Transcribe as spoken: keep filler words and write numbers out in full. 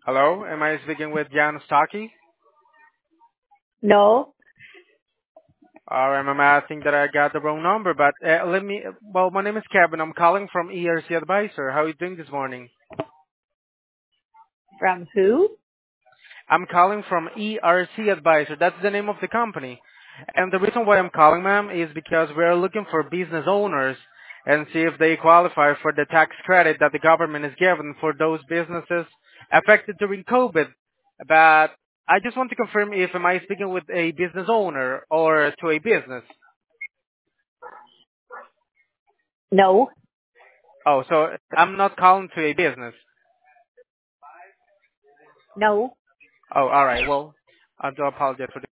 Hello, am I speaking with Jan Stocky? No, Or am I think that I got the wrong number? But uh, let me. Well, my name is Kevin. I'm calling from E R C Advisor. How are you doing this morning? from who? I'm calling from E R C Advisor. That's the name of the company. And the reason why I'm calling, ma'am, is because we're looking for business owners and see if they qualify for the tax credit that the government is giving for those businesses affected during COVID. But I just want to confirm if am I speaking with a business owner or to a business? No, Oh, so I'm not calling to a business. no. Oh, all right. Well, I do apologize for